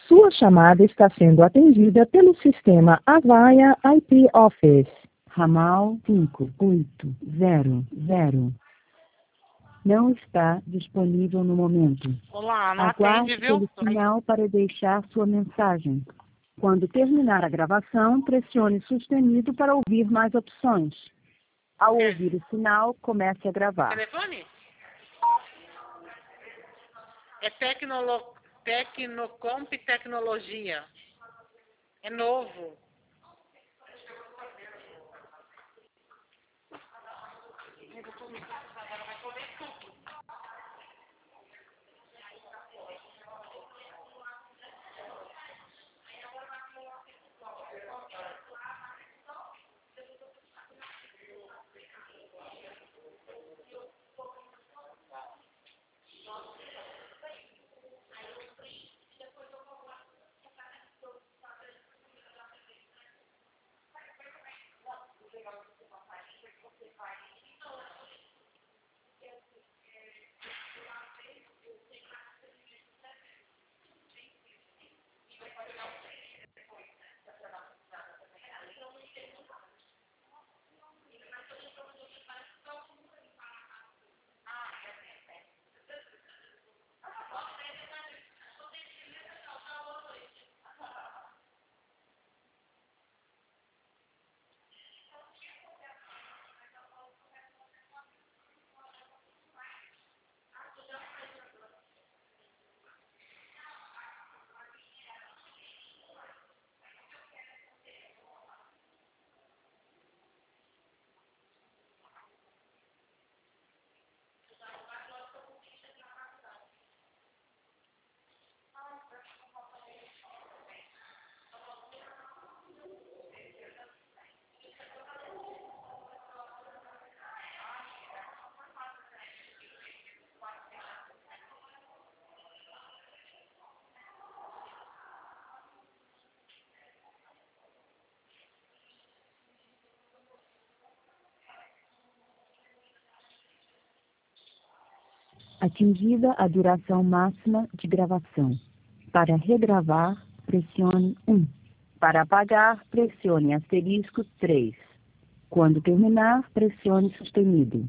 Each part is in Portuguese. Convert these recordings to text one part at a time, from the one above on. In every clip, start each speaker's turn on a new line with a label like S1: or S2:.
S1: Sua chamada está sendo atendida pelo sistema Avaya IP Office. Ramal 5800. Não está disponível no momento.
S2: Olá, não
S1: Aguarde
S2: atende, viu?
S1: pelo sinal para deixar sua mensagem. Quando terminar a gravação, pressione sustenido para ouvir mais opções. Ao ouvir o sinal, comece a gravar.
S2: Telefone? É Tecnocomp Tecnologia. É novo.
S1: Atingida a duração máxima de gravação. Para regravar, pressione 1. Para apagar, pressione asterisco 3. Quando terminar, pressione sustenido.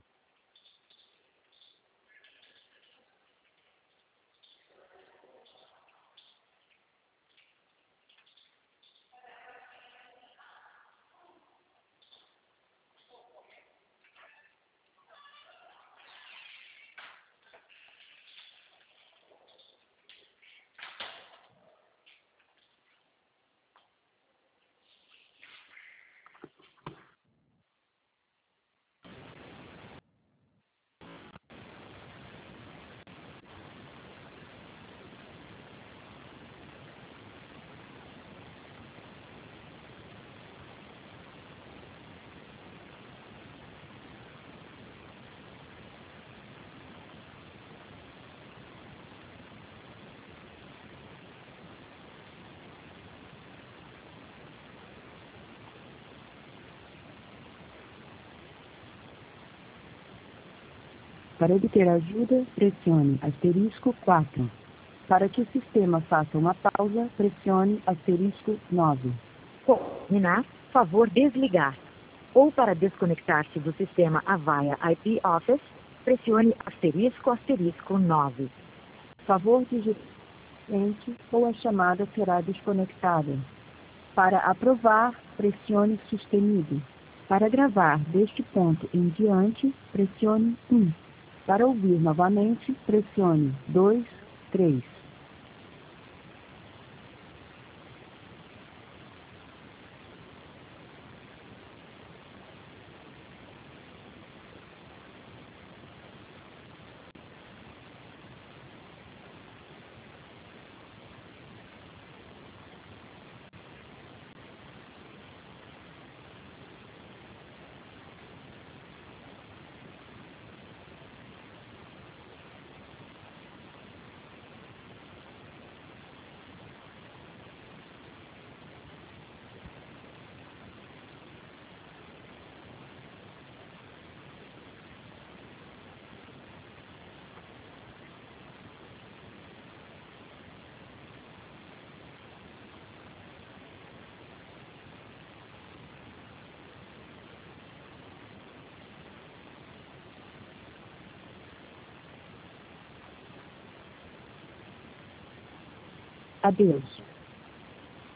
S1: Para obter ajuda, pressione asterisco 4. Para que o sistema faça uma pausa, pressione asterisco 9.
S3: Terminar, favor desligar. Ou para desconectar-se do sistema Avaya IP Office, pressione asterisco asterisco 9.
S1: Favor digitar ou a chamada será desconectada. Para aprovar, pressione sustenido. Para gravar deste ponto em diante, pressione 1. Para ouvir novamente, pressione 2, 3. Adeus.